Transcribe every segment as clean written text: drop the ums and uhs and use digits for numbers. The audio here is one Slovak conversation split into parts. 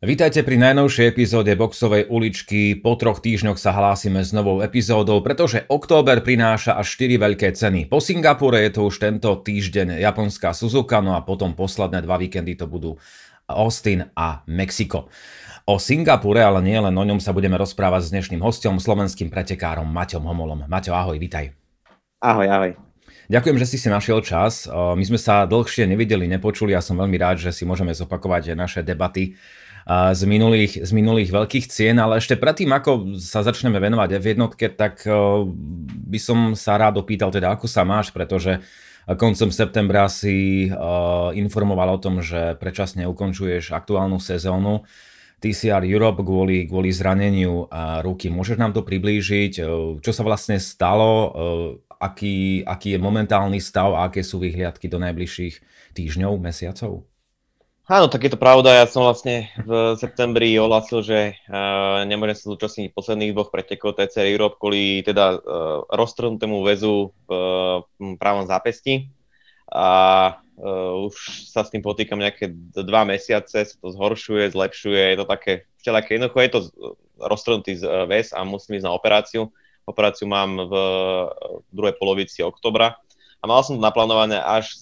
Vítajte pri najnovšej epizóde Boxovej uličky. Po 3 týždňoch sa hlásime s novou epizódou, pretože október prináša až 4 veľké ceny. Po Singapure je to už tento týždeň japonská Suzuka, no a potom posledné 2 víkendy to budú Austin a Mexiko. O Singapure, ale nie len o ňom, sa budeme rozprávať s dnešným hosťom, slovenským pretekárom Maťom Homolom. Maťo, ahoj, vitaj. Ahoj, ahoj. Ďakujem, že si našiel čas. My sme sa dlhšie nevideli, nepočuli a som veľmi rád, že si môžeme zopakovať naše debaty z minulých veľkých cien, ale ešte predtým, ako sa začneme venovať F1, tak by som sa rád opýtal teda, ako sa máš, pretože koncom septembra si informoval o tom, že predčasne ukončuješ aktuálnu sezónu TCR Europe kvôli zraneniu ruky. Môžeš nám to priblížiť? Čo sa vlastne stalo? Aký je momentálny stav a aké sú vyhliadky do najbližších týždňov, mesiacov? Áno, tak je to pravda. Ja som vlastne v septembri ohlásil, že nemôžem sa zúčastniť posledných 2 pretekov TCR Europe kvôli teda roztrhnutému väzu v pravom zápesti. A už sa s tým potýkam nejaké 2 mesiace, sa to zhoršuje, zlepšuje, je to také všelijaké. Jednoducho je to roztrhnutý väz a musím ísť na operáciu. Operáciu mám v druhej polovici októbra. A mal som to naplánované až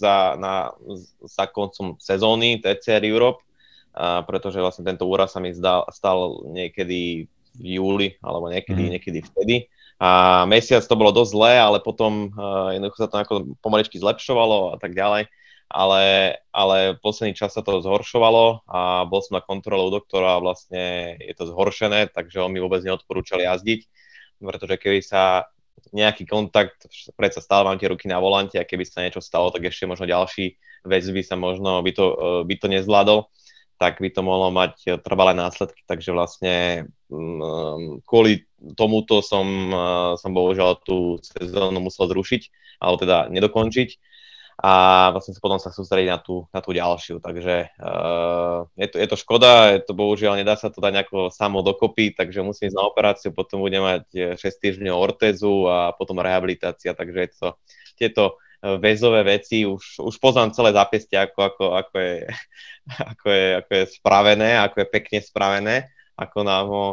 za koncom sezóny TCR Europe, pretože vlastne tento úraz sa mi stal niekedy v júli, alebo niekedy vtedy. A mesiac to bolo dosť zlé, ale potom jednoducho sa to pomaličky zlepšovalo a tak ďalej. Ale posledný čas sa to zhoršovalo a bol som na kontrole u doktora a vlastne je to zhoršené, takže on mi vôbec neodporúčal jazdiť, pretože keby sa nejaký kontakt, predsa stále mám tie ruky na volante a keby sa niečo stalo, tak ešte možno ďalší vec by sa možno by to nezvládol, tak by to mohlo mať trvalé následky, takže vlastne kvôli tomuto som bohužiaľ tú sezónu musel zrušiť, alebo teda nedokončiť a vlastne potom sa sústrediť na tú ďalšiu, takže je to škoda, bohužiaľ nedá sa to dať nejako samo dokopy, takže musím ísť na operáciu, potom budem mať 6 týždňov ortézu a potom rehabilitácia, takže tieto väzové veci, už poznám celé zápestie, ako je spravené, ako je pekne spravené, ako nám ho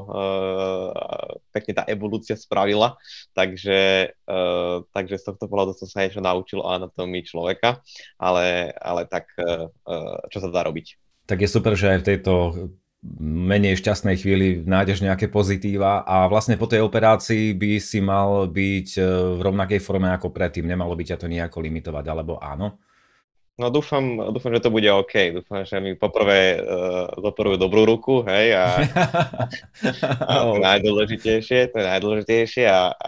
pekne tá evolúcia spravila. Takže z tohto pohľadu som sa niečo naučil o anatómii človeka, ale tak, čo sa dá robiť. Tak je super, že aj v tejto menej šťastnej chvíli nájdeš nejaké pozitíva a vlastne po tej operácii by si mal byť v rovnakej forme ako predtým. Nemalo by ťa to nejako limitovať, alebo áno? No dúfam, že to bude OK. Dúfam, že mi poprvé zoperujú dobrú ruku, hej, a to je najdôležitejšie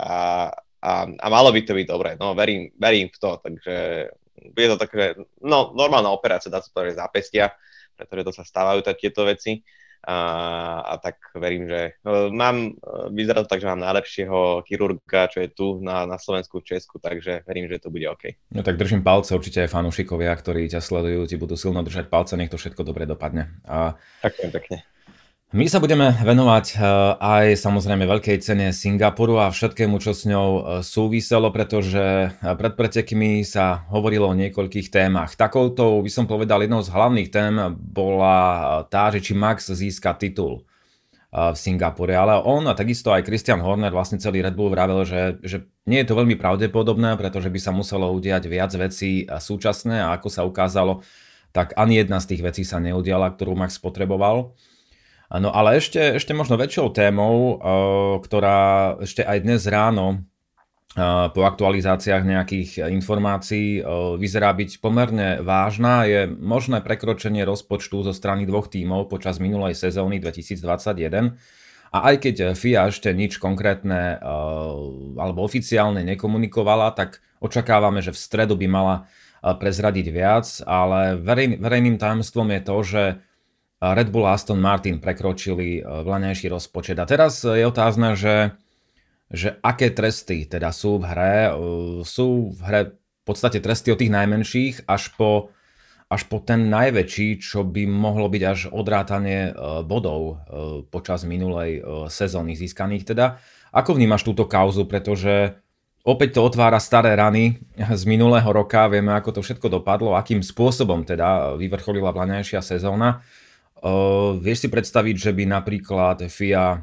a malo by to byť dobré. No, verím v to, takže je to také, no, normálna operácia, dá sa povedať, zápestia, pretože to sa stávajú tieto veci. A tak verím, že vyzerá to tak, že mám najlepšieho chirurga, čo je tu na Slovensku, v Česku, takže verím, že to bude OK. No tak držím palce, určite aj fanúšikovia, ktorí ťa sledujú, ti budú silno držať palce, nech to všetko dobre dopadne. Ďakujem pekne. My sa budeme venovať aj samozrejme veľkej cene Singapuru a všetkému, čo s ňou súviselo, pretože pred pretekmi sa hovorilo o niekoľkých témach. Takouto, by som povedal, jednou z hlavných tém bola tá, že či Max získa titul v Singapure, ale on a takisto aj Christian Horner, vlastne celý Red Bull vravel, že nie je to veľmi pravdepodobné, pretože by sa muselo udiať viac vecí súčasné a ako sa ukázalo, tak ani jedna z tých vecí sa neudiala, ktorú Max potreboval. No ale ešte možno väčšou témou, ktorá ešte aj dnes ráno po aktualizáciách nejakých informácií vyzerá byť pomerne vážna, je možné prekročenie rozpočtu zo strany 2 tímov počas minulej sezóny 2021. A aj keď FIA ešte nič konkrétne alebo oficiálne nekomunikovala, tak očakávame, že v stredu by mala prezradiť viac, ale verejným tajomstvom je to, že Red Bull a Aston Martin prekročili vlaňajší rozpočet. A teraz je otázne, že aké tresty teda sú v hre. Sú v hre v podstate tresty od tých najmenších až po ten najväčší, čo by mohlo byť až odrátanie bodov počas minulej sezóny získaných. Teda, ako vnímaš túto kauzu, pretože opäť to otvára staré rany z minulého roka, vieme, ako to všetko dopadlo, akým spôsobom teda vyvrcholila vlaňajšia sezóna. Vieš si predstaviť, že by napríklad FIA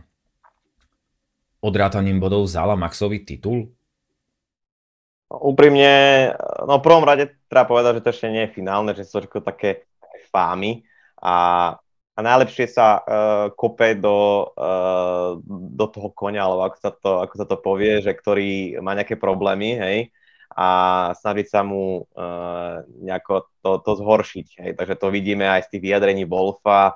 odrátaním bodov vzala Maxový titul? Úprimne, no v prvom rade treba povedať, že to ešte nie je finálne, že sú to také fámy a najlepšie sa kope do toho koňa, alebo ako sa to povie, že ktorý má nejaké problémy, hej, a snažiť sa mu nejako to zhoršiť, hej. Takže to vidíme aj z tých vyjadrení Wolfa,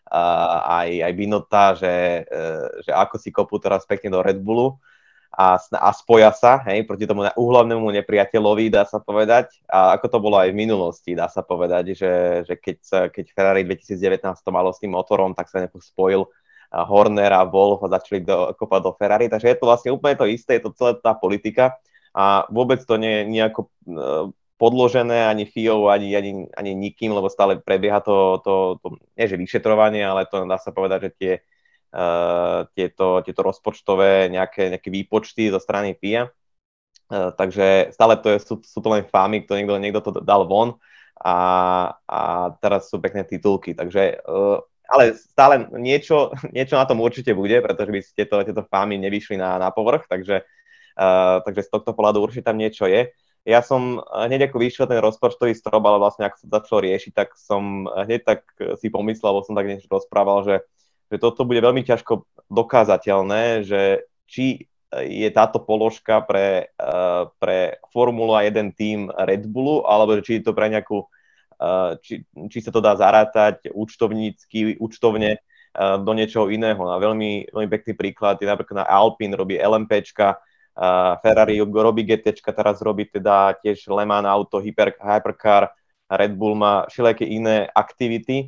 aj Binota, že ako si kopú teraz pekne do Red Bullu a spoja sa, hej, proti tomu úhlavnému nepriateľovi, dá sa povedať. A ako to bolo aj v minulosti, dá sa povedať, že keď Ferrari 2019 to malo s tým motorom, tak sa nejako spojil Horner a Wolff a začali kopať do Ferrari. Takže je to vlastne úplne to isté, je to celá tá politika a vôbec to nie je nejako podložené ani FIA, ani nikým, lebo stále prebieha to nie že vyšetrovanie, ale to dá sa povedať, že tieto rozpočtové nejaké výpočty zo strany FIA. Takže stále sú to len fámy, niekto to dal von a teraz sú pekné titulky. Takže, ale stále niečo na tom určite bude, pretože by tieto fámy nevyšli na povrch, takže z tohto pohľadu určite tam niečo je. Ja som hneď ako vyšiel ten rozpočtový strop, ale vlastne ako sa začal riešiť, tak som hneď tak si pomyslel, alebo som tak niečo rozprával, že toto bude veľmi ťažko dokázateľné, že či je táto položka pre Formula 1 tým Red Bullu, alebo či je to pre nejakú, či sa to dá zarátať účtovne do niečoho iného. A veľmi, veľmi pekný príklad je napríklad na Alpine robí LMPčka, Ferrari robí GTčka, teraz robí teda tiež Le Mans auto, Hypercar, Red Bull má všelijaké iné aktivity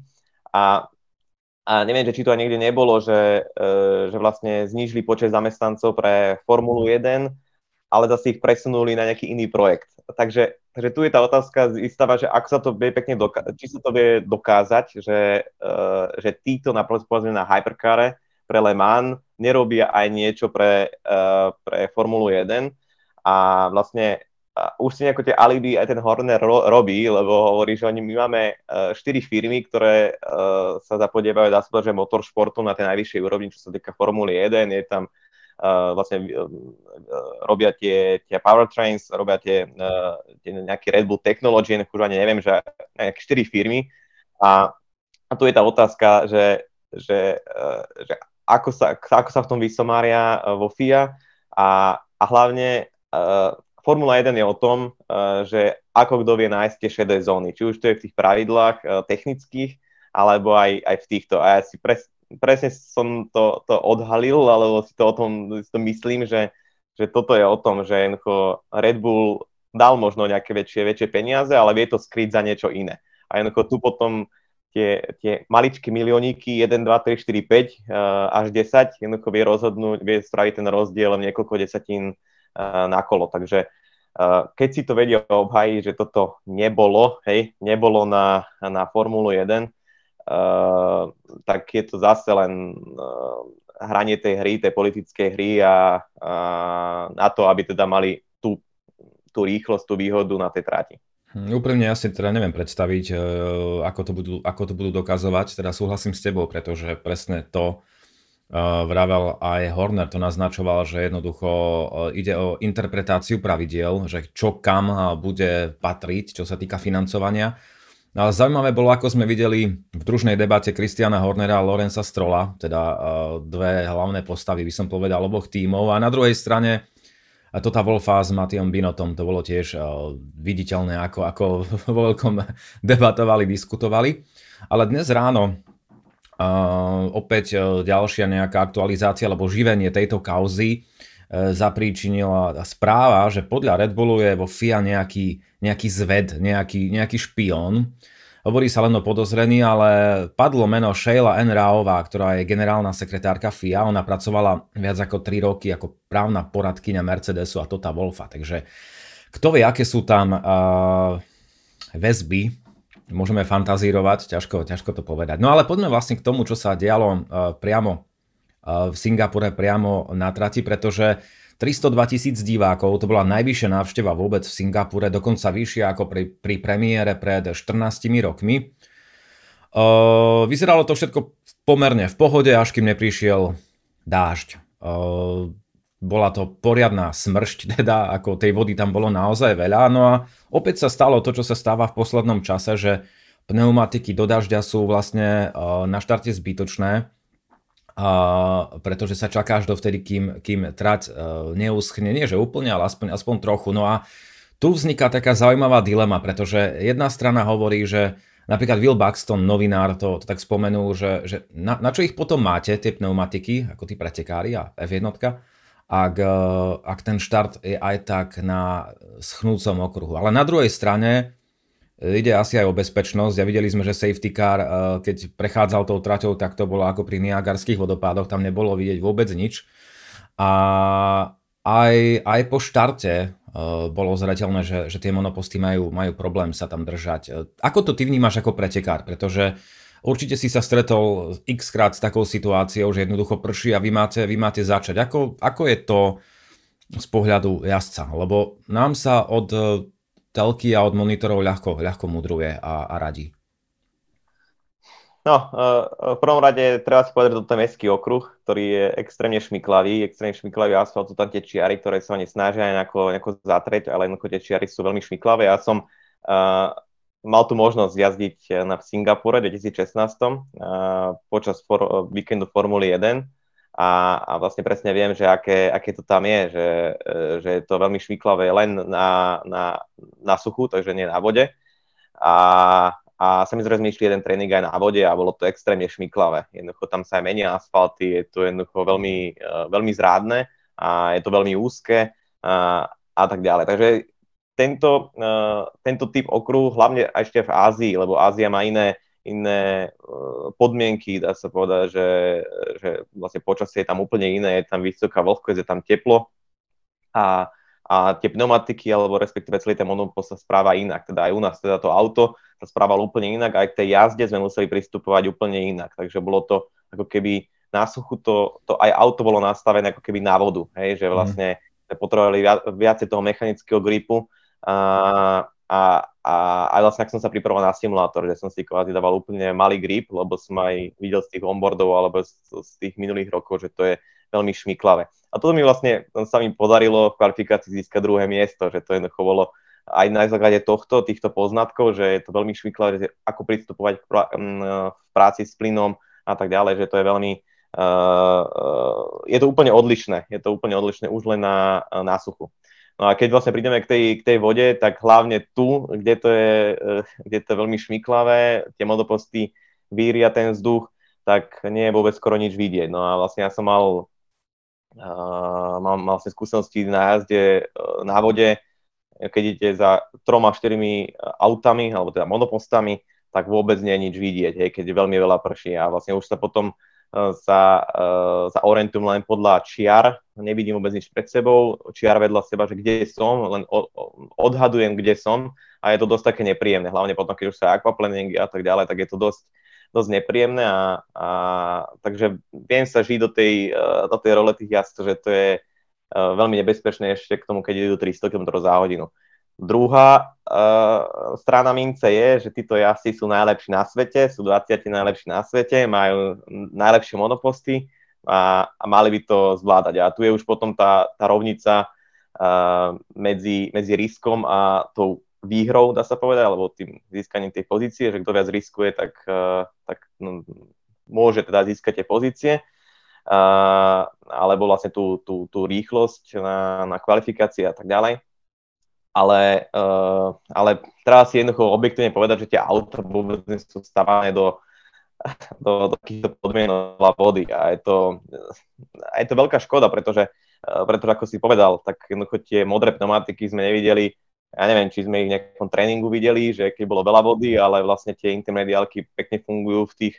a neviem, či to aj niekde nebolo, že vlastne znížili počet zamestnancov pre Formulu 1, ale zase ich presunuli na nejaký iný projekt. Takže tu je tá otázka zistáva, že ako sa to vie pekne či sa to vie dokázať, že títo povedzme na Hypercare pre Le Mans nerobia aj niečo pre Formulu 1 a vlastne už si nejako tie alibi aj ten Horner robí, lebo hovorí, že my máme 4 firmy, ktoré sa zapodievajú, dá sa povedať, že motoršportu na tej najvyššej úrovni, čo sa týka Formuly 1, je tam vlastne robia tie powertrains, robia tie nejaký Red Bull Technology, už ani neviem, že nejaké 4 firmy a tu je tá otázka, že ako sa v tom vysomária vo FIA a hlavne Formula 1 je o tom, že ako kto vie nájsť tie šedé zóny, či už to je v tých pravidlách technických, alebo aj v týchto. A ja si presne som to odhalil, alebo si to myslím, že toto je o tom, že Red Bull dal možno nejaké väčšie peniaze, ale vie to skryť za niečo iné. A tu potom tie maličké milióniky 1, 2, 3, 4, 5 až 10 vie spraviť ten rozdiel niekoľko desatín na kolo. Takže keď si to vedia obhájiť, že toto nebolo na Formulu 1, tak je to zase len hranie tej hry, tej politickej hry a na to, aby teda mali tú rýchlosť, tú výhodu na tej tráti. Úprimne ja si teda neviem predstaviť, ako to budú dokazovať. Teda súhlasím s tebou, pretože presne to vravel aj Horner, to naznačoval, že jednoducho ide o interpretáciu pravidiel, že čo kam bude patriť, čo sa týka financovania. Ale zaujímavé bolo, ako sme videli v družnej debate Christiana Hornera a Lawrencea Strolla, teda dve hlavné postavy, by som povedal, oboch tímov. A na druhej strane Tota Wolffa s Mattiom Binotom, to bolo tiež viditeľné, ako vo veľkom debatovali, diskutovali. Ale dnes ráno opäť ďalšia nejaká aktualizácia alebo živenie tejto kauzy zapríčinila správa, že podľa Red Bullu je vo FIA nejaký zved, nejaký špión. Hovorí sa len o podozrení, ale padlo meno Sheila N. Raová, ktorá je generálna sekretárka FIA. Ona pracovala viac ako 3 roky ako právna poradkyňa Mercedesu a Tota Wolffa. Takže kto vie, aké sú tam väzby, môžeme fantazírovať, ťažko to povedať. No ale poďme vlastne k tomu, čo sa dialo priamo v Singapure, priamo na trati, pretože 302 000 divákov, to bola najvyššia návšteva vôbec v Singapure, dokonca vyššia ako pri premiére pred 14 rokmi. Vyzeralo to všetko pomerne v pohode, až kým neprišiel dážď. Bola to poriadna smršť, teda ako tej vody tam bolo naozaj veľa. No a opäť sa stalo to, čo sa stáva v poslednom čase, že pneumatiky do dažďa sú vlastne na štarte zbytočné, pretože sa čaká až dovtedy, kým trať neuschne. Nie, že úplne, ale aspoň trochu. No a tu vzniká taká zaujímavá dilema, pretože jedna strana hovorí, že napríklad Will Buxton, novinár, to tak spomenul, že na čo ich potom máte, tie pneumatiky, ako tí pretekári a F1, ak ten štart je aj tak na schnúcom okruhu. Ale na druhej strane ide asi aj o bezpečnosť a videli sme, že safety car, keď prechádzal tou traťou, tak to bolo ako pri Niagarských vodopádoch, tam nebolo vidieť vôbec nič. A aj po štarte bolo zreteľné, že tie monoposty majú problém sa tam držať. Ako to ty vnímaš ako pretekár? Pretože určite si sa stretol x-krát s takou situáciou, že jednoducho prší a vy máte začať. Ako je to z pohľadu jazdca? Lebo nám sa od telky a od monitorov ľahko mudruje a radí. No, v prvom rade treba si povedať, že toto je mestský okruh, ktorý je extrémne šmiklavý asfalt, sú tam tie čiary, ktoré sa ani snažia nejako zatrieť, ale jednoducho tie čiary sú veľmi šmiklavé. Ja som mal tu možnosť jazdiť v Singapúre v 2016 počas víkendu Formuly 1 a vlastne presne viem, že aké to tam je, že je to veľmi šmiklavé len na suchu, takže nie na vode. A samozrejme sme išli jeden tréning aj na vode a bolo to extrémne šmiklavé. Jednoducho tam sa aj menia asfalty, je to jednoducho veľmi zrádne a je to veľmi úzke a tak ďalej. Takže tento typ okruhu, hlavne ešte v Ázii, lebo Ázia má iné podmienky, dá sa povedať, že vlastne počasie je tam úplne iné, je tam vysoká vlhkosť, je tam teplo a tie pneumatiky, alebo respektíve celý ten monopost sa správa inak. Teda aj u nás teda to auto sa správalo úplne inak, aj k tej jazde sme museli pristupovať úplne inak. Takže bolo to ako keby na suchu, to aj auto bolo nastavené ako keby na vodu, hej? Že vlastne potrebovali viacej toho mechanického gripu a vlastne ak som sa pripravoval na simulátor, že som si kvázi dával úplne malý grip, lebo som aj videl z tých onboardov alebo z tých minulých rokov, že to je veľmi šmiklavé. A toto sa mi podarilo v kvalifikácii získať druhé miesto, že to jednoducho bolo aj na základe týchto poznatkov, že je to veľmi šmiklavé, že ako pristupovať v práci s plynom a tak ďalej, že to je veľmi je to úplne odlišné. Je to úplne odlišné už len na suchu. No a keď vlastne prídeme k tej vode, tak hlavne tu, kde to je veľmi šmiklavé, tie monoposty víria ten vzduch, tak nie je vôbec skoro nič vidieť. No a vlastne ja som mal vlastne skúsenosti na jazde na vode, keď idete za 3-4 autami, alebo teda monopostami, tak vôbec nie je nič vidieť, hej, keď je veľmi veľa prší a vlastne už sa potom sa orientujem len podľa čiar, nevidím vôbec nič pred sebou, čiar vedľa seba, že kde som, len odhadujem, kde som a je to dosť také nepríjemné, hlavne potom, keď už sa aquaplaning a tak ďalej, tak je to dosť nepríjemné takže viem sa žiť do tej role tých jazdcov, že to je veľmi nebezpečné ešte k tomu, keď idú 300 km za hodinu. Druhá strana mince je, že títo jazdci sú najlepší na svete, sú 20 najlepší na svete, majú najlepšie monoposty a mali by to zvládať. A tu je už potom tá rovnica medzi riskom a tou výhrou, dá sa povedať, alebo tým získaním tej pozície, že kto viac riskuje, tak môže teda získať tie pozície, alebo vlastne tú rýchlosť na kvalifikácii a tak ďalej. Ale treba si jednoducho objektívne povedať, že tie auta vôbec nie sú stavané do takýchto podmienok vody a je to veľká škoda, pretože ako si povedal, tak jednoducho tie modré pneumatiky sme nevideli. Ja neviem, či sme ich v nejakom tréningu videli, že keď bolo veľa vody, ale vlastne tie intermediálky pekne fungujú v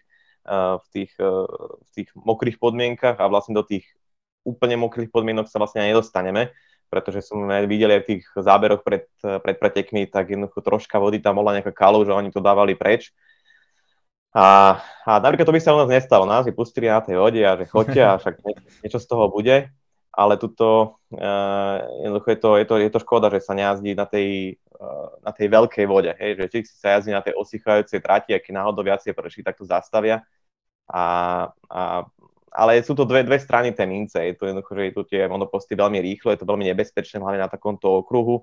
tých mokrých podmienkach a vlastne do tých úplne mokrých podmienok sa vlastne aj nedostaneme, pretože sme videli aj v tých záberoch pred pretekmi, tak jednoducho troška vody tam bola nejaká kalu, že oni to dávali preč. A napríklad to by sa u nás nestalo. Nás vypustili na tej vode a že choďte a však niečo z toho bude. Ale tuto jednoducho je to škoda, že sa nejazdí na tej na tej veľkej vode, hej, že či sa jazdí na tej osychajúcej trati, ak náhodou viacej prší, tak to zastavia. Ale sú to dve strany tej mince. Je to jednoducho, že tu tie monoposty veľmi rýchlo, je to veľmi nebezpečné, hlavne na takomto okruhu.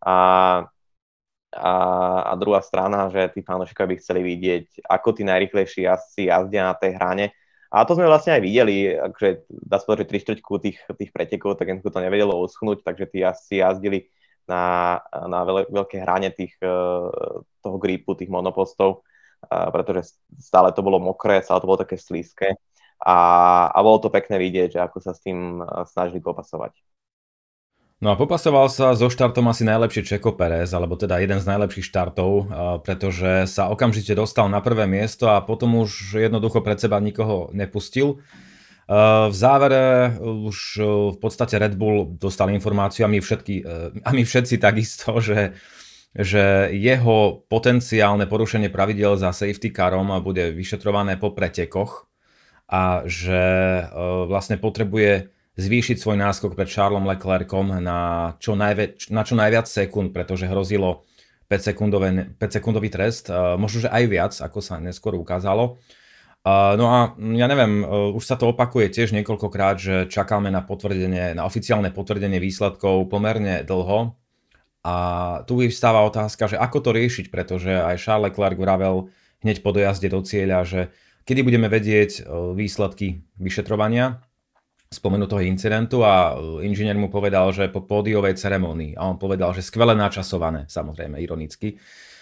A druhá strana, že tí fanúšikovia by chceli vidieť, ako tí najrýchlejší jazdci jazdia na tej hrane. A to sme vlastne aj videli, že dá sa povedať, že 3/4 tých pretekov, tak jednoducho to nevedelo uschnúť, takže tí jazdci jazdili na veľké hrane toho gripu, tých monopostov, pretože stále to bolo mokré, stále to bolo také slízke a bolo to pekné vidieť, že ako sa s tým snažili popasovať. No a popasoval sa so štartom asi najlepšie Checo Pérez, alebo teda jeden z najlepších štartov, pretože sa okamžite dostal na prvé miesto a potom už jednoducho pred seba nikoho nepustil. V závere už v podstate Red Bull dostal informáciu a my všetci takisto, že jeho potenciálne porušenie pravidiel za safety carom bude vyšetrované po pretekoch a že vlastne potrebuje zvýšiť svoj náskok pred Charlesom Leclercom na čo najviac sekúnd, pretože hrozilo 5-sekundový trest, možno že aj viac, ako sa neskôr ukázalo. No a ja neviem, už sa to opakuje tiež niekoľkokrát, že čakáme na oficiálne potvrdenie výsledkov pomerne dlho. A tu vyvstáva otázka, že ako to riešiť, pretože aj Charles Leclerc vravel hneď po dojazde do cieľa, že kedy budeme vedieť výsledky vyšetrovania spomenutého incidentu a inžinier mu povedal, že po pódiovej ceremonii. A on povedal, že skvele načasované, samozrejme, ironicky.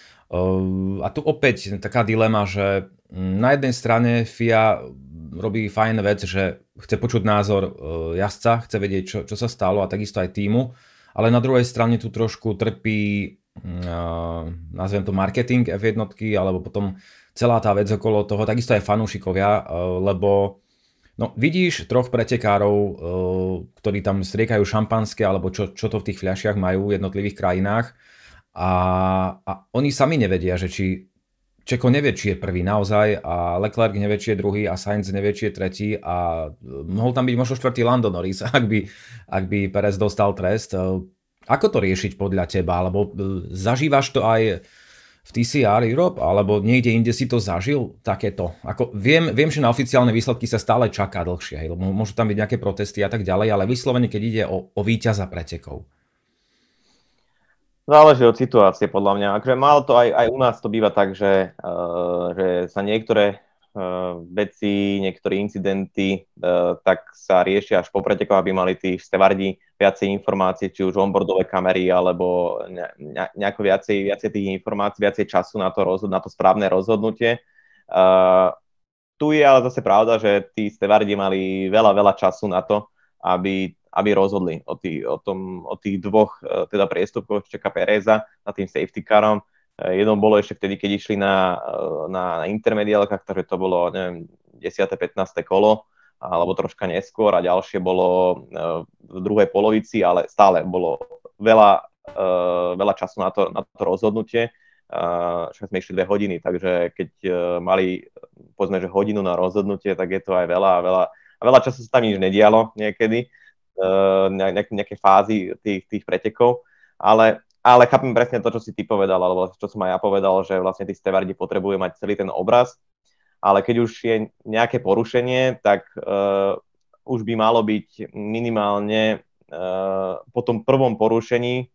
A tu opäť taká dilema, že na jednej strane FIA robí fajn vec, že chce počuť názor jazdca, chce vedieť, čo sa stalo a takisto aj týmu, ale na druhej strane tu trošku trpí, nazvem to marketing F1, alebo potom celá tá vec okolo toho, takisto aj fanúšikovia, lebo no, vidíš troch pretekárov, ktorí tam striekajú šampanské, alebo čo to v tých fľašiach majú v jednotlivých krajinách a oni sami nevedia, že či Checo nevie, či je prvý naozaj a Leclerc nevie, či je druhý a Sainz nevie, či je tretí a mohol tam byť možno štvrtý Lando Norris, ak by Perez dostal trest. Ako to riešiť podľa teba? Alebo zažívaš to aj v TCR Europe, alebo niekde inde si to zažil takéto? Ako, viem, že na oficiálne výsledky sa stále čaká dlhšie, lebo môžu tam byť nejaké protesty a tak ďalej, ale vyslovene, keď ide o víťaza pretekov. Záleží od situácie, podľa mňa. Akože málo to aj u nás to býva tak, že sa niektoré veci, niektoré incidenty tak sa riešia až po pretekoch, aby mali tí stevardi viacej informácií, či už onboardové kamery, alebo nejako viacej tých informácií, viacej času na to správne rozhodnutie. Tu je ale zase pravda, že tí stevardi mali veľa času na to, aby rozhodli o tých dvoch teda priestupkoch Checa Péreza na tým safety carom. Jedno bolo ešte vtedy, keď išli na intermediálkach, takže to bolo, neviem, 10. 15. kolo, alebo troška neskôr a ďalšie bolo v druhej polovici, ale stále bolo veľa času na to rozhodnutie. Však sme išli 2 hodiny, takže keď mali, povedzme, že hodinu na rozhodnutie, tak je to aj veľa času sa tam nič nedialo niekedy, nejaké fázy tých pretekov, ale chápem presne to, čo si ty povedal, alebo čo som aj ja povedal, že vlastne tí stevardi potrebujú mať celý ten obraz, ale keď už je nejaké porušenie, tak už by malo byť minimálne po tom prvom porušení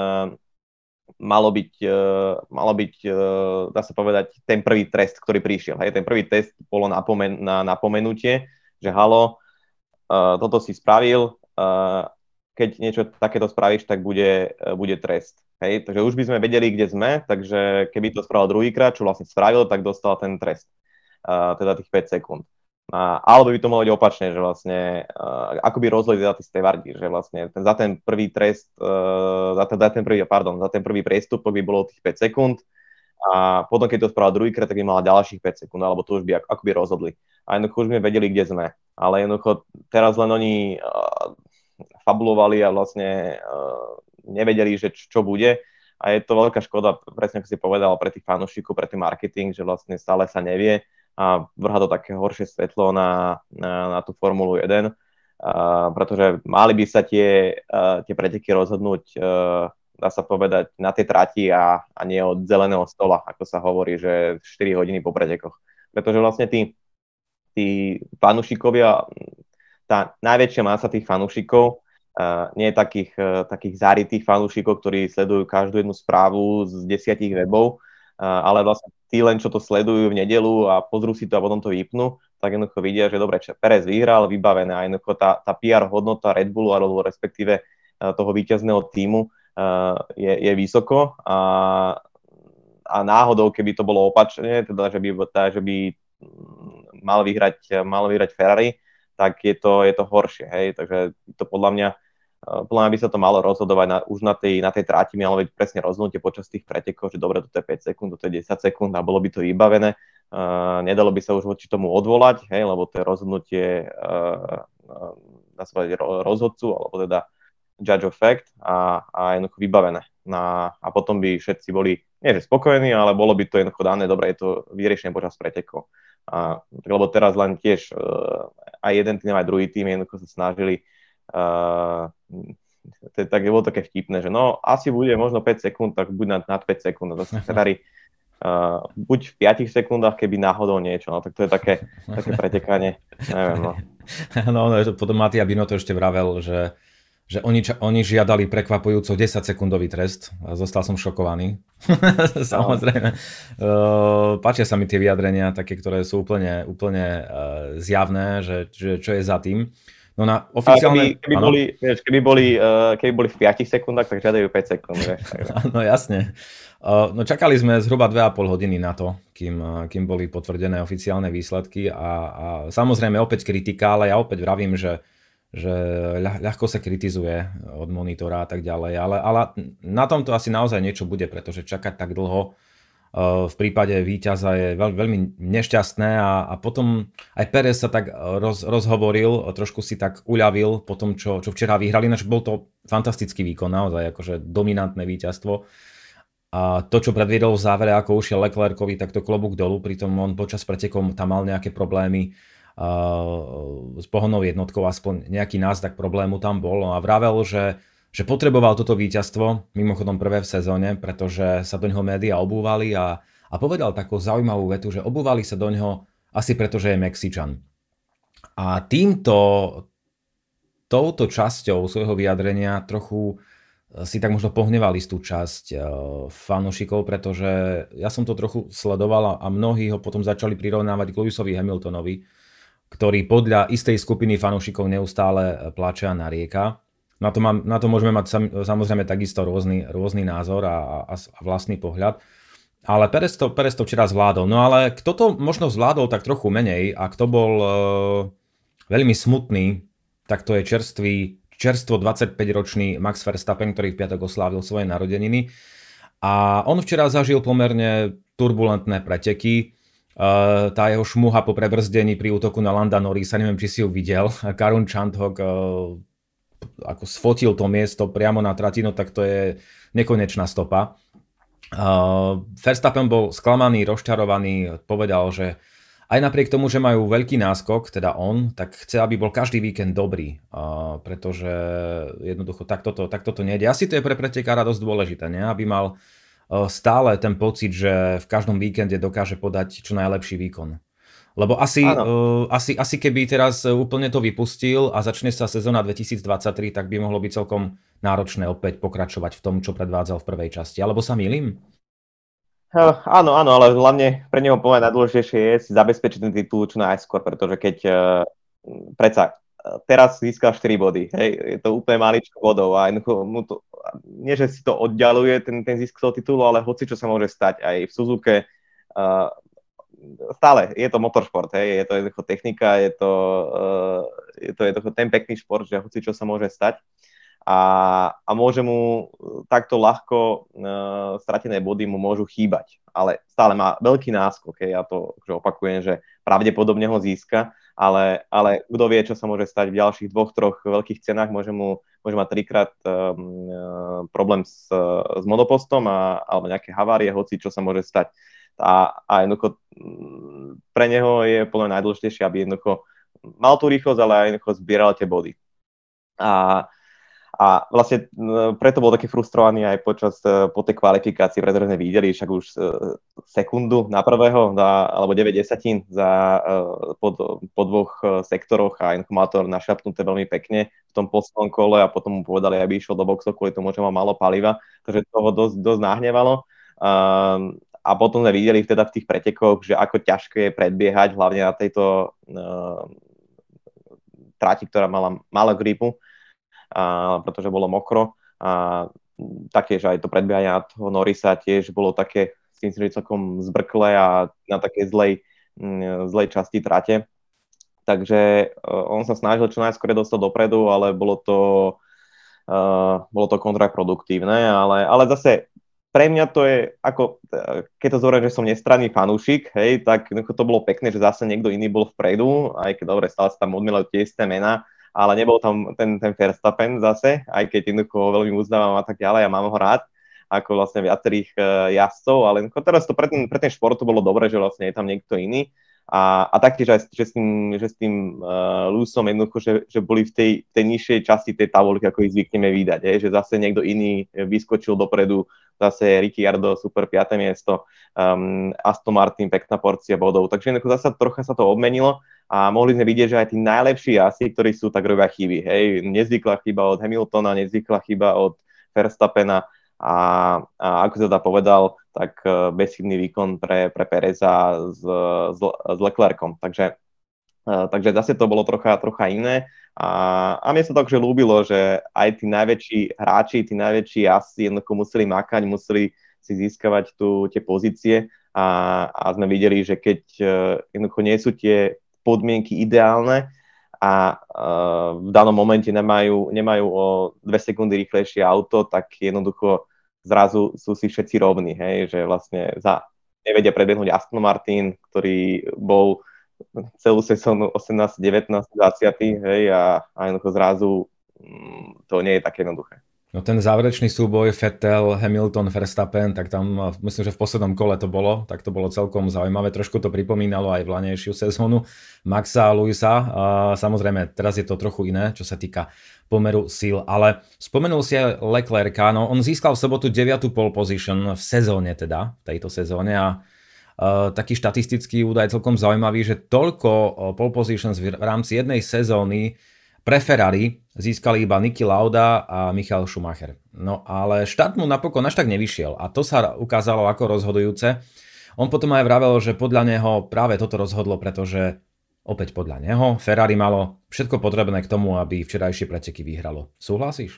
malo byť, dá sa povedať, ten prvý trest, ktorý prišiel. Hej? Ten prvý test bolo na napomenutie, že halo, toto si spravil, keď niečo takéto spravíš, tak bude trest. Hej? Takže už by sme vedeli, kde sme, takže keby to spravil druhýkrát, čo vlastne spravil, tak dostal ten trest. Teda tých 5 sekúnd. Alebo by to mohlo byť opačne, že vlastne ako by rozhodli za tí stevardi, že vlastne za ten prvý trest, za ten prvý priestupok by bolo tých 5 sekúnd a potom, keď to spravil druhýkrát, tak by mala ďalších 5 sekúnd, alebo to už by ako by rozhodli. A jednoducho už by vedeli, kde sme. Ale jednoducho teraz len oni fabulovali a vlastne nevedeli, že čo bude. A je to veľká škoda, presne ako si povedal, pre tých fanúšikov, pre ten marketing, že vlastne stále sa nevie a vrhá to také horšie svetlo na tú Formulu 1, pretože mali by sa tie preteky rozhodnúť dá sa povedať, na tej trati a nie od zeleného stola, ako sa hovorí, že 4 hodiny po pretekoch. Pretože vlastne tí fanúšikovia, tá najväčšia masa tých fanúšikov, nie je takých záritých fanúšikov, ktorí sledujú každú jednu správu z 10 webov, ale vlastne tí len, čo to sledujú v nedeľu a pozrú si to a potom to vypnú, tak jednoducho vidia, že dobre, Perez vyhral, vybavené a jednoducho tá PR hodnota Red Bullu alebo respektíve toho víťazného tímu je vysoko a náhodou, keby to bolo opačne, teda že by mal vyhrať Ferrari, tak je to horšie, hej, takže to podľa mňa by sa to malo rozhodovať už na tej tráti, malo byť presne rozhodnutie počas tých pretekov, že dobre, toto je 5 sekúnd, toto je 10 sekúnd a bolo by to vybavené. Nedalo by sa už voči tomu odvolať, hej, lebo to je rozhodnutie rozhodcu, alebo teda judge of fact a jednoducho vybavené. A potom by všetci boli, nie že spokojení, ale bolo by to jednoducho dané, dobre, je to vyriešené počas pretekov. Lebo teraz len tiež aj jeden tým, aj druhý tým jednoducho sa snažili tak bolo také vtipné, že no asi bude možno 5 sekúnd, tak buď nad 5 sekúnd. A zase Ferrari buď v 5 sekundách, keby náhodou niečo, no tak to je také pretekanie, neviem, no. No, potom Mattia Binotto ešte vravel, že oni žiadali prekvapujúco 10-sekundový trest a zostal som šokovaný. Samozrejme. Páčia sa mi tie vyjadrenia, také, ktoré sú úplne zjavné, že čo je za tým. No na oficiálne... Keby boli v 5 sekundách, tak žiadajú 5 sekúnd. No jasne. No čakali sme zhruba 2,5 hodiny na to, kým boli potvrdené oficiálne výsledky a samozrejme opäť kritika, ale ja opäť vravím, že ľahko sa kritizuje od monitora a tak ďalej, ale na tomto asi naozaj niečo bude, pretože čakať tak dlho v prípade víťaza je veľmi nešťastné a potom aj Perez sa tak rozhovoril, trošku si tak uľavil po tom, čo včera vyhrali, ináč bol to fantastický výkon, naozaj akože dominantné víťazstvo. A to, čo predviedol v závere, ako ušiel Leclercovi, tak to klobúk dolu, pritom on počas pretekov tam mal nejaké problémy s pohonnou jednotkou, aspoň nejaký náznak problému tam bol a vravel, že potreboval toto víťazstvo, mimochodom prvé v sezóne, pretože sa do ňoho médiá obúvali a povedal takú zaujímavú vetu, že obúvali sa do ňoho asi preto, že je Mexičan. A touto časťou svojho vyjadrenia trochu si tak možno pohneval istú časť fanúšikov, pretože ja som to trochu sledoval a mnohí ho potom začali prirovnávať k Lewisovi Hamiltonovi, ktorý podľa istej skupiny fanúšikov neustále plače a narieka. Na to môžeme mať samozrejme takisto rôzny názor a vlastný pohľad. Ale Perez to včera zvládol. No ale kto to možno zvládol tak trochu menej a kto bol veľmi smutný, tak to je čerstvo 25-ročný Max Verstappen, ktorý v piatok oslávil svoje narodeniny. A on včera zažil pomerne turbulentné preteky. Tá jeho šmuha po prebrzdení pri útoku na Landa Norrisa, neviem, či si ju videl. Karun Chandhok ako sfotil to miesto priamo na trati, no tak to je nekonečná stopa. Verstappen bol sklamaný, rozčarovaný, povedal, že aj napriek tomu, že majú veľký náskok, teda on, tak chce, aby bol každý víkend dobrý, pretože jednoducho takto to nejde. Asi to je pre pretekára dosť dôležité, ne? Aby mal stále ten pocit, že v každom víkende dokáže podať čo najlepší výkon. Lebo asi keby teraz úplne to vypustil a začne sa sezóna 2023, tak by mohlo byť celkom náročné opäť pokračovať v tom, čo predvádzal v prvej časti. Alebo sa mýlim? Áno, ale hlavne pre neho povedať najdôležitejšie je si zabezpečiť ten titul čo najskôr, pretože keď predsa teraz získal 4 body, hej, je to úplne maličko bodov a mu to, nie že si to oddialuje ten zisk toho titulu, ale hoci čo sa môže stať aj v Suzuke, stále je to motoršport, hej, je to jednoducho technika, je to jednoducho ten pekný šport, že hoci čo sa môže stať a môže mu takto ľahko stratené body mu môžu chýbať, ale stále má veľký náskok, hej, ja to opakujem, že pravdepodobne ho získa, ale kto vie, čo sa môže stať v ďalších 2-3 veľkých cenách, môže mať 3-krát problém s monopostom alebo nejaké havárie, hoci čo sa môže stať. A jednoducho pre neho je podľa najdôležitejšie, aby jednoducho mal tú rýchlosť, ale aj jednoducho zbieral tie body. A A vlastne preto bol taký frustrovaný aj po tej kvalifikácii, pretože sme videli však už sekundu na prvého, alebo 9 desatín po dvoch sektoroch a mal to našapnuté veľmi pekne v tom poslednom kole a potom mu povedali, aby išiel do boxov kvôli tomu, že má málo paliva, takže toho dosť nahnevalo. A potom sme videli teda v tých pretekoch, že ako ťažké je predbiehať, hlavne na tejto trati, ktorá mala málo gripu, pretože bolo mokro. A taktiež aj to predbiehanie toho Norrisa tiež bolo také, si myslím, že celkom zbrklé a na takej zlej časti trate. Takže on sa snažil čo najskôr dostať dopredu, ale bolo to kontraproduktívne. Ale zase pre mňa to je ako, keď to zoberiem, že som nestranný fanúšik, hej, tak to bolo pekné, že zase niekto iný bol vpredu, aj keď dobre, stále sa tam odmielajú tie isté mená, ale nebol tam ten Verstappen zase, aj keď jednoducho veľmi uznávam a tak ďalej a mám ho rád, ako vlastne viacerých jazdcov, ale teraz to pre ten šport to bolo dobré, že vlastne je tam niekto iný. A taktiež aj, že s tým Lewisom jednoducho, že boli v tej nižšej časti tej tabulky, ako ich zvykneme vydať, že zase niekto iný vyskočil dopredu, zase Ricciardo, super 5. miesto, Aston Martin, pekná porcia bodov, takže zase trocha sa to obmenilo a mohli sme vidieť, že aj tí najlepší asi, ktorí sú, tak robia chyby, hej, nezvyklá chyba od Hamiltona, nezvyklá chyba od Verstappena a ako sa teda povedal, tak bezchybný výkon pre Pereza s Leclercom, takže zase to bolo trocha iné a mne sa takže ľúbilo, že aj tí najväčší hráči, tí najväčší asi jednoducho museli makať, museli si získavať tie pozície a sme videli, že keď jednoducho nie sú tie podmienky ideálne a v danom momente nemajú o 2 sekundy rýchlejšie auto, tak jednoducho zrazu sú si všetci rovní, hej, že vlastne nevedia predbehnúť Aston Martin, ktorý bol celú sezónu 18, 19, 20, hej, a jednoducho zrazu to nie je také jednoduché. No ten záverečný súboj Vettel, Hamilton, Verstappen, tak tam myslím, že v poslednom kole to bolo, tak to bolo celkom zaujímavé. Trošku to pripomínalo aj vlanejšiu sezónu Maxa a Lewisa. Samozrejme, teraz je to trochu iné, čo sa týka pomeru síl, ale spomenul si aj Leclerca, no on získal v sobotu 9. pole position v sezóne teda, v tejto sezóne a taký štatistický údaj celkom zaujímavý, že toľko pole positions v rámci jednej sezóny pre Ferrari získali iba Niki Lauda a Michael Schumacher. No ale štart mu napokon až tak nevyšiel a to sa ukázalo ako rozhodujúce. On potom aj vravel, že podľa neho práve toto rozhodlo, pretože opäť podľa neho Ferrari malo všetko potrebné k tomu, aby včerajšie preteky vyhralo. Súhlasíš?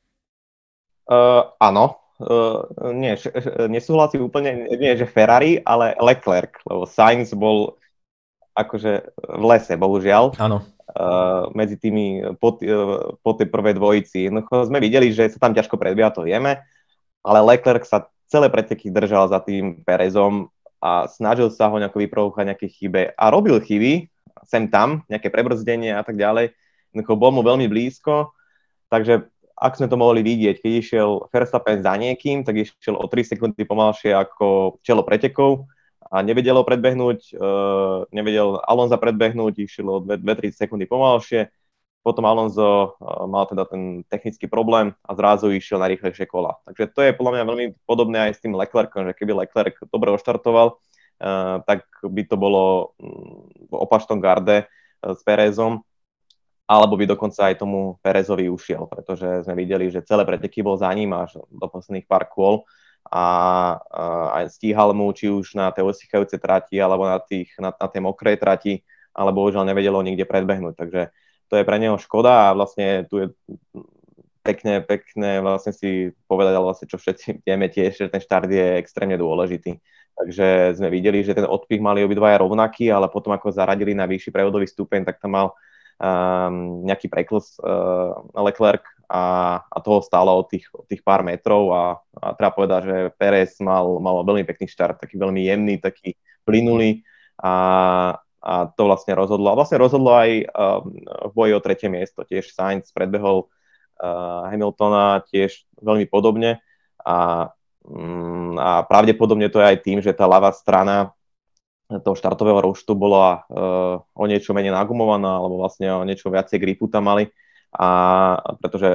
Áno. Nie, nesúhlasím úplne, nie že Ferrari, ale Leclerc, lebo Sainz bol akože v lese, bohužiaľ. Áno. Medzi tými po tej prvej dvojici. Jednoducho sme videli, že sa tam ťažko predbieha, to vieme, ale Leclerc sa celé preteky držal za tým Perezom a snažil sa ho nejako vyprovokať nejaké chybe a robil chyby, sem tam, nejaké prebrzdenie a tak ďalej. Jednoducho bol mu veľmi blízko, takže ak sme to mohli vidieť, keď išiel Verstappen za niekým, tak išiel o 3 sekundy pomalšie ako čelo pretekov a nevedel ho predbehnúť, nevedel Alonso predbehnúť, išiel o 2-3 sekundy pomalšie, potom Alonso mal teda ten technický problém a zrazu išiel na rýchlejšie kola. Takže to je podľa mňa veľmi podobné aj s tým Leclercom, že keby Leclerc dobre oštartoval, tak by to bolo v opačnom garde s Perezom, alebo by dokonca aj tomu Perezovi ušiel, pretože sme videli, že celé preteky bol za ním až do posledných pár kôl a aj stíhal mu či už na tej osychajúcej trati alebo na tej mokrej trati, ale bohužiaľ nevedelo nikde predbehnúť, takže to je pre neho škoda a vlastne tu je pekne vlastne si povedať, ale vlastne čo všetci vieme tiež, že ten štart je extrémne dôležitý. Takže sme videli, že ten odpich mali obidvaja rovnaký, ale potom ako zaradili na vyšší prevodový stupeň, tak tam mal nejaký preklz Leclerc a toho stálo od tých pár metrov a treba povedať, že Perez mal veľmi pekný štart, taký veľmi jemný, taký plynulý a to vlastne rozhodlo. A vlastne rozhodlo aj v boji o 3. miesto. Tiež Sainz predbehol Hamiltona tiež veľmi podobne a pravdepodobne to je aj tým, že tá ľavá strana toho štartového ruštu bola o niečo menej nagumovaná, alebo vlastne o niečo viacej gripu tam mali, a pretože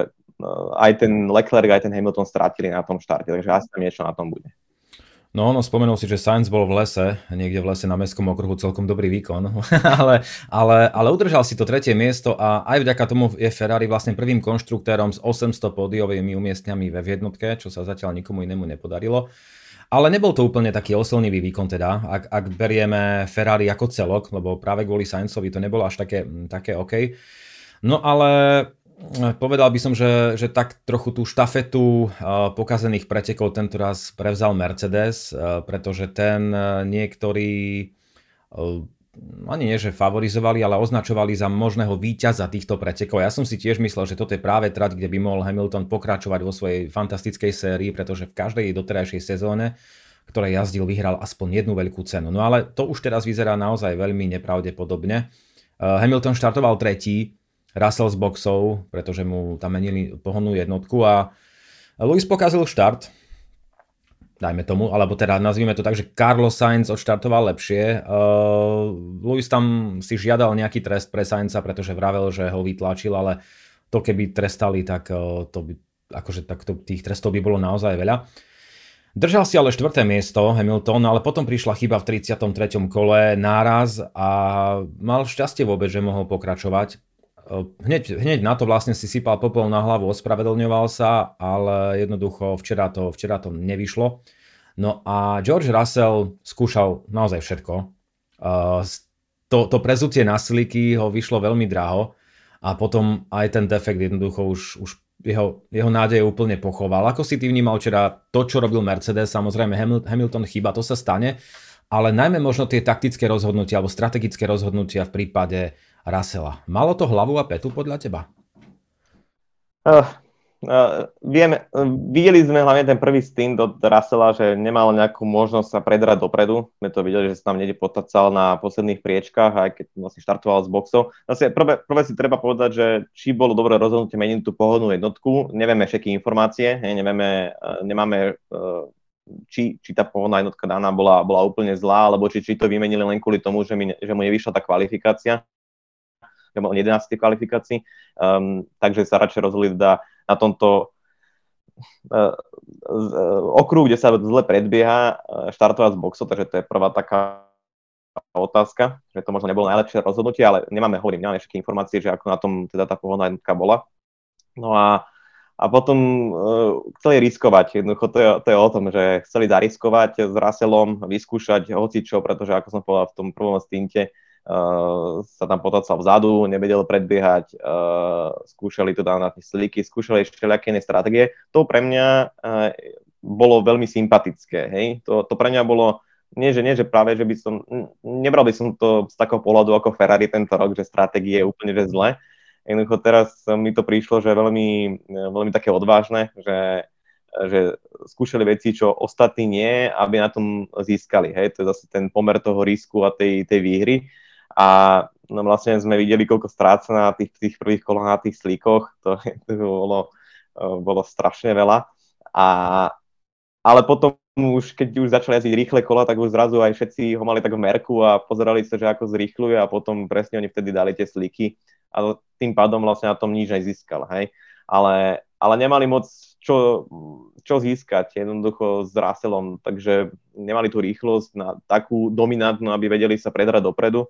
aj ten Leclerc, aj ten Hamilton strátili na tom štarte, takže asi tam niečo na tom bude. No, spomenul si, že Sainz bol v lese, niekde v lese na mestskom okruhu, celkom dobrý výkon, ale udržal si to 3. miesto a aj vďaka tomu je Ferrari vlastne prvým konštruktérom s 800 pódiovými umiestňami ve jednotke, čo sa zatiaľ nikomu inému nepodarilo. Ale nebol to úplne taký oslnivý výkon teda, ak berieme Ferrari ako celok, lebo práve kvôli Sainzovi to nebolo až také OK. No ale povedal by som, že tak trochu tú štafetu pokazených pretekov tento raz prevzal Mercedes, pretože ten niektorí ani nie, že favorizovali, ale označovali za možného víťaza týchto pretekov. Ja som si tiež myslel, že toto je práve trať, kde by mohol Hamilton pokračovať vo svojej fantastickej sérii, pretože v každej doterajšej sezóne, ktorej jazdil, vyhral aspoň jednu veľkú cenu. No ale to už teraz vyzerá naozaj veľmi nepravdepodobne. Hamilton štartoval 3., Russell z boxov, pretože mu tam menili pohonnú jednotku a Lewis pokazil štart, dajme tomu, alebo teda nazvime to tak, že Carlos Sainz odštartoval lepšie. Lewis tam si žiadal nejaký trest pre Sainza, pretože vravel, že ho vytlačil, ale to keby trestali, tak tých trestov by bolo naozaj veľa. Držal si ale 4. miesto Hamilton, ale potom prišla chyba v 33. kole, náraz a mal šťastie vôbec, že mohol pokračovať. Hneď na to vlastne si sypal popol na hlavu, ospravedlňoval sa, ale jednoducho včera to nevyšlo. No a George Russell skúšal naozaj všetko. To prezutie na sliky ho vyšlo veľmi draho a potom aj ten defekt jednoducho už jeho nádej úplne pochoval. Ako si ty vnímal včera to, čo robil Mercedes? Samozrejme Hamilton chyba, to sa stane, ale najmä možno tie taktické rozhodnutia alebo strategické rozhodnutia v prípade Russella. Malo to hlavu a petu podľa teba? Videli sme hlavne ten prvý stint od Russella, že nemal nejakú možnosť sa predrať dopredu. My to videli, že sa tam niekde potacal na posledných priečkách, aj keď vlastne štartoval z boxov. Zase prvé si treba povedať, že či bolo dobré rozhodnutie meniť tú pohodnú jednotku. Nevieme všetky informácie, nemáme či tá pohodná jednotka daná bola úplne zlá, alebo či to vymenili len kvôli tomu, že mu nevyšla tá kvalifikácia. Bol 11. kvalifikácii, takže sa radšej rozhodli na tomto okruhu, kde sa zle predbieha, štartovať z boxov, takže to je prvá taká otázka, že to možno nebolo najlepšie rozhodnutie, ale nemáme všetky informácie, že ako na tom teda tá pohodná jednotka bola. No a potom chceli riskovať, jednoducho to je o tom, že chceli zariskovať s Russellom, vyskúšať hocičo, pretože ako som povedal v tom prvom stinte, sa tam potácal vzadu, nevedel predbiehať, skúšali to na tie sliky, skúšali ešte všelijaké iné stratégie. To pre mňa bolo veľmi sympatické, hej. To pre mňa bolo, nie že práve, že nebral by som to z takého pohľadu ako Ferrari tento rok, že stratégie je úplne že zle. Jednoducho teraz mi to prišlo, že veľmi, veľmi také odvážne, že skúšali veci, čo ostatní nie, aby na tom získali, hej. To je zase ten pomer toho risku a tej výhry. A no vlastne sme videli, koľko stráca na tých prvých kolách na tých slíkoch, to bolo strašne veľa. Ale potom keď už začali jazdiť rýchle kola, tak už zrazu aj všetci ho mali tak v merku a pozerali sa, že ako zrýchľuje a potom presne oni vtedy dali tie slíky a tým pádom vlastne na tom nič nezískal, hej. Ale nemali moc čo získať jednoducho s Russellom, takže nemali tú rýchlosť na takú dominantnú, aby vedeli sa predrať dopredu.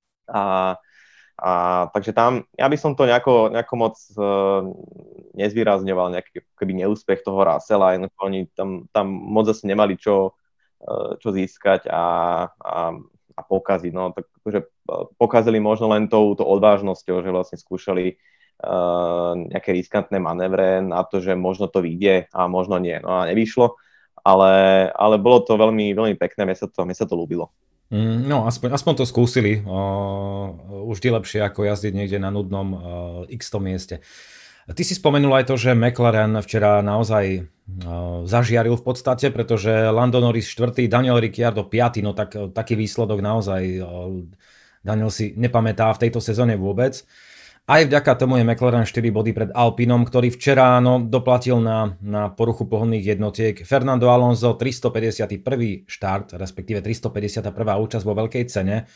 Takže tam, ja by som to nejako moc nezvýrazňoval, nejaký keby neúspech toho Russella, oni tam moc zase nemali čo získať a pokaziť. No, takže pokazili možno len tou odvážnosťou, že vlastne skúšali nejaké riskantné manévre na to, že možno to vyjde a možno nie. No a nevyšlo, ale bolo to veľmi, veľmi pekné, mne sa to ľúbilo. No, aspoň to skúsili. Už je lepšie ako jazdiť niekde na nudnom x mieste. Ty si spomenul aj to, že McLaren včera naozaj zažiaril v podstate, pretože Lando Norris 4., Daniel Ricciardo 5., no tak taký výsledok naozaj Daniel si nepamätá v tejto sezóne vôbec. Aj vďaka tomu je McLaren 4 body pred Alpinom, ktorý včera doplatil na poruchu pohonných jednotiek. Fernando Alonso 351. štart, respektíve 351. účasť vo veľkej cene.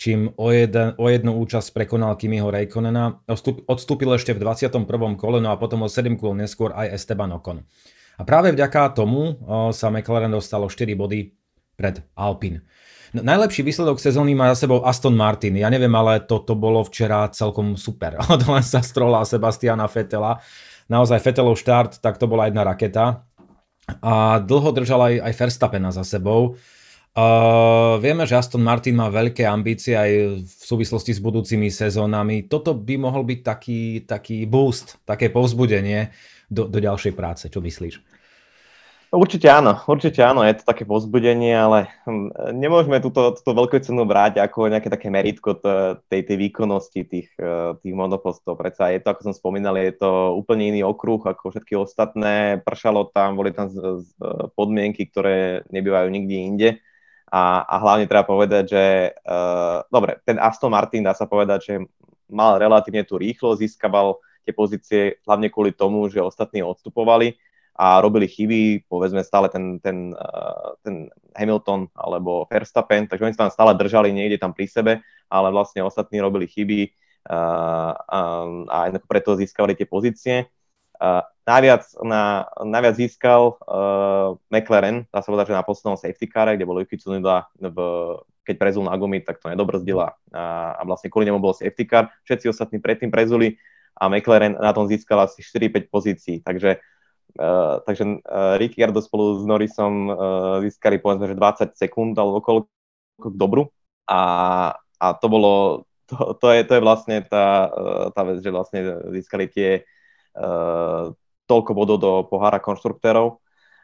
čím o jednu účasť prekonal Kimiho Räikkönena. Odstúpil ešte v 21. kole, no a potom o 7 kôl neskôr aj Esteban Ocon. A práve vďaka tomu sa McLaren dostalo 4 body pred Alpine. No, najlepší výsledok sezóny má za sebou Aston Martin. Ja neviem, ale to bolo včera celkom super. Od Lensa Strolla a Sebastiana Vettela. Naozaj Vettelov štart, tak to bola jedna raketa. A dlho držal aj Verstappena za sebou. Vieme, že Aston Martin má veľké ambície aj v súvislosti s budúcimi sezónami. Toto by mohol byť taký boost, také povzbudenie do ďalšej práce. Čo myslíš? Určite áno, je to také povzbudenie, ale nemôžeme túto veľkú cenu brať ako nejaké také meritko tej výkonnosti tých monopostov. Predsa je to, ako som spomínal, je to úplne iný okruh ako všetky ostatné. Pršalo tam, boli tam podmienky, ktoré nebývajú nikde inde. A hlavne treba povedať, že dobre, ten Aston Martin, dá sa povedať, že mal relatívne tú rýchlosť, získaval tie pozície hlavne kvôli tomu, že ostatní odstupovali a robili chyby, povedzme stále ten Hamilton alebo Verstappen, takže oni sa tam stále držali niekde tam pri sebe, ale vlastne ostatní robili chyby a preto získavali tie pozície. Najviac získal McLaren, dá sa povedať, že na poslednom safety care, kde bol Yuki Tsunoda, keď prezul na gumy, tak to nedobrzdila a vlastne kvôli nemu bol safety car. Všetci ostatní predtým prezuli a McLaren na tom získal asi 4-5 pozícií, takže Ricciardo spolu s Norrisom získali povedzme, že 20 sekúnd alebo koľko k dobru a to je vlastne tá vec, že vlastne získali tie toľko bodov do pohára konštruktérov.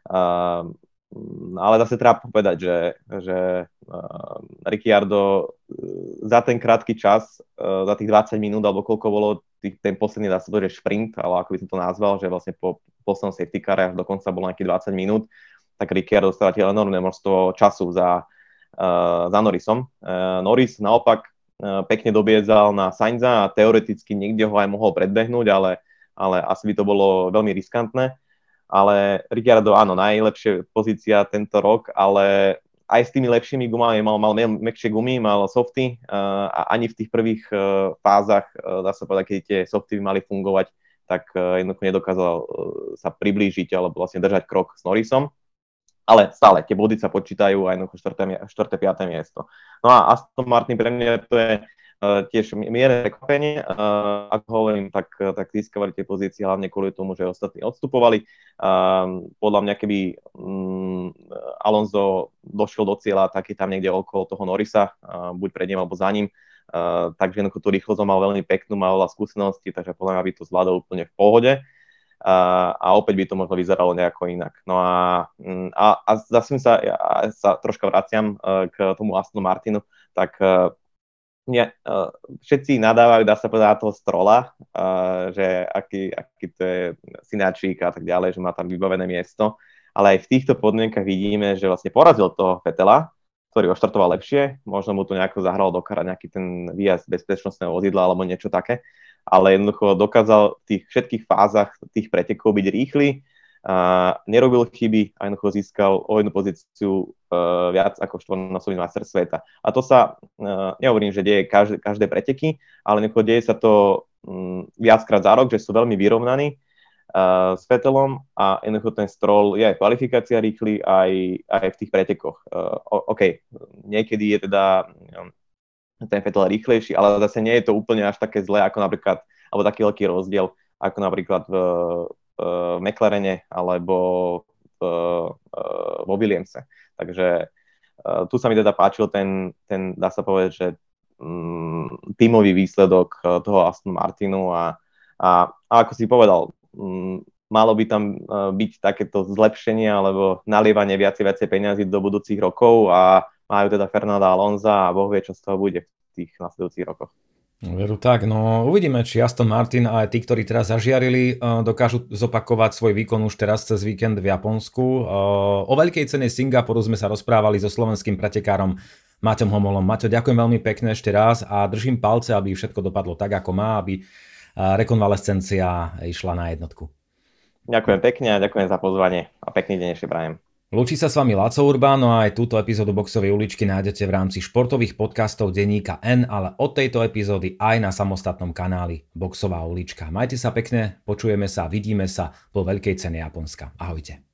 Ale zase treba povedať, že Ricciardo za ten krátky čas, za tých 20 minút, alebo koľko bolo ten posledný, dá sa povedať, šprint, ale ako by som to nazval, že vlastne po poslednom safety care až dokonca bolo nejakých 20 minút, tak Ricciardo stratil enormné množstvo času za Norrisom. Norris naopak pekne dobiedzal na Sainza a teoreticky niekde ho aj mohol predbehnúť, ale asi by to bolo veľmi riskantné. Ale Ricciardo, áno, najlepšia pozícia tento rok, ale aj s tými lepšími gumami mal mäkšie gumy, mal softy a ani v tých prvých fázach, dá sa povedať, keď tie softy by mali fungovať, tak jednoducho nedokázal sa priblížiť alebo vlastne držať krok s Norrisom. Ale stále, tie body sa počítajú aj na 4. 5. miesto. No a Aston Martin pre mňa to je tiež mierne prekvapenie. Ako hovorím, tak získavali tie pozície hlavne kvôli tomu, že ostatní odstupovali. Podľa mňa, keby Alonso došiel do cieľa, tak je tam niekde okolo toho Norrisa, buď pred ním alebo za ním. Takže jednoducho tú rýchlosť mal veľmi peknú, mal veľa skúseností, takže podľa mňa by to zvládol úplne v pohode. A opäť by to možno vyzeralo nejako inak. No a zase sa troška vraciam k tomu Astonu Martinu, tak všetci nadávajú, dá sa povedať, na toho Strolla, že aký to je synáčik a tak ďalej, že má tam vybavené miesto, ale aj v týchto podmienkach vidíme, že vlastne porazil toho Vettela, ktorý oštartoval lepšie, možno mu to nejako zahral do kara nejaký ten výjazd bezpečnostného vozidla alebo niečo také, ale jednoducho dokázal v tých všetkých fázach tých pretekov byť rýchly, nerobil chyby a jednoducho získal o jednu pozíciu viac ako štvornásobný majster sveta. A to sa, nehovorím, že deje každé preteky, ale deje sa to viackrát za rok, že sú veľmi vyrovnaní s Vettelom a jednoducho ten Stroll je aj kvalifikácia rýchly, aj v tých pretekoch. OK, niekedy je teda ten Vettel rýchlejší, ale zase nie je to úplne až také zlé, ako napríklad, alebo taký veľký rozdiel, ako napríklad v McLarene alebo vo Williamse. Takže tu sa mi teda páčil ten dá sa povedať, že tímový výsledok toho Aston Martinu a ako si povedal, malo by tam byť takéto zlepšenie alebo nalievanie viacej peňazí do budúcich rokov a majú teda Fernanda Alonsa a Boh vie, čo z toho bude v tých nasledujúcich rokoch. Veru tak, no uvidíme, či Aston Martin a aj tí, ktorí teraz zažiarili, dokážu zopakovať svoj výkon už teraz cez víkend v Japonsku. O veľkej cene Singapuru sme sa rozprávali so slovenským pretekárom Maťom Homolom. Maťo, ďakujem veľmi pekne ešte raz a držím palce, aby všetko dopadlo tak, ako má, aby rekonvalescencia išla na jednotku. Ďakujem pekne a ďakujem za pozvanie a pekný deň ešte prajem. Lúči sa s vami Laco Urbán, no a aj túto epizódu Boxovej uličky nájdete v rámci športových podcastov denníka N, ale od tejto epizódy aj na samostatnom kanáli Boxová ulička. Majte sa pekne, počujeme sa, vidíme sa po veľkej cene Japonska. Ahojte.